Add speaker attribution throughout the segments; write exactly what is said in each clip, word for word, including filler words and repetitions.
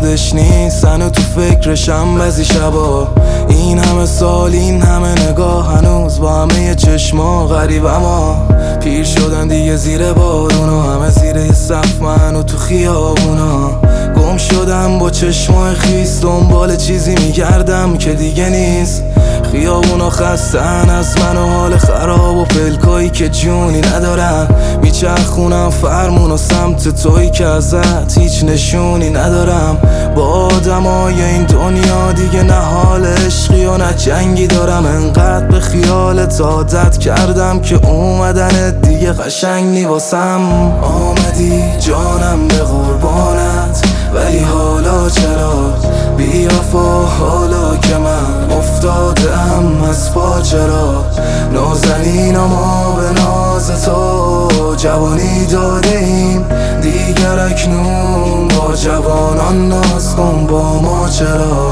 Speaker 1: یادش نیستن و تو فکرشم بعضی شبا. این همه سال این همه نگاه هنوز با همه چشما غریب، اما پیر شدن دیگه زیر بارونا، همه زیر یه صف من و تو خیابونا. گم شدم با چشمای خیس، دنبال چیزی میگردم که دیگه نیست. خیابونا خستن از من و حال خراب و پلکایی که جونی ندارن. میچرخونم فرمون و سمت تویی که ازت هیچ نشونی ندارم. با آدمای این دنیا دیگه نه حال عشقی و نه جنگی دارم. انقدر به خیالت عادت کردم که اومدنت دیگه قشنگ نی واسم. آمدی جانم به قربانت، ولی حالا چرا بی وفا؟ حالا که من افتادم از پا، چرا نازنین ما به ناز تو جوانی دادیم دیگر اکنون با جوانان ناز کن با ما، چرا؟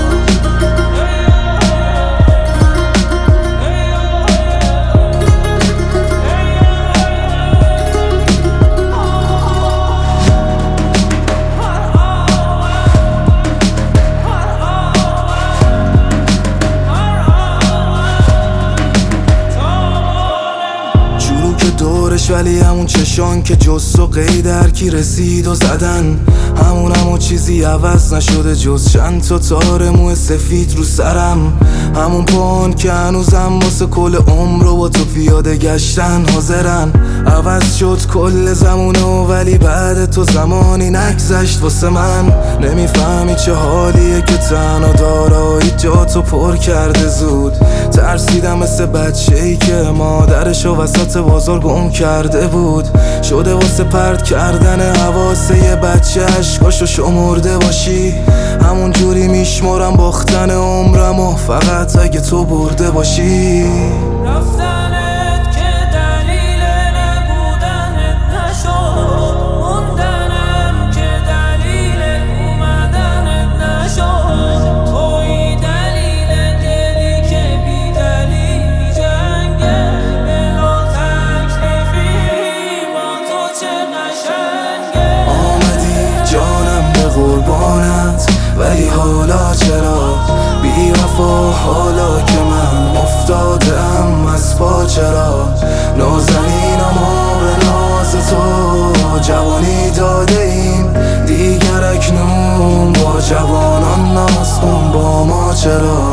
Speaker 1: دورش ولی همون چشان که جز و قید هرکی رسید و زدن، همون همون چیزی عوض نشده جز چند تا تار موه سفید رو سرم. همون پان که هنوزم واسه کل عمر رو با تو پیاده گشتن حاضرن. عوض شد کل زمونه ولی بعد تو زمانی نگذشت واسه من. نمیفهمی چه حالیه که تنها دارایی جاتو پر کرده زود. ترسیدم مثل بچه‌ای که مادرشو وسط بازار گم کرده بود. شده واسه پرت کردن حواسه یه بچه عشقاشو شمرده باشی. همون جوری میشمرم باختن عمرم و فقط اگه تو برده باشی.
Speaker 2: رفتنت که دلیل نبودنت نشد، موندنم که دلیل اومدنت نشد. توی دلیل دلی که بی دلیل میجنگه، بلا تکلیفی با تو چه قشنگه.
Speaker 1: آمدی جانم به قربانت، ولی حالا چرا بی وفا؟ حالا که من افتادم از پا، چرا نازنینم و به ناز تو جوانی داده ایم دیگر اکنون با جوانان ناز کن با ما، چرا؟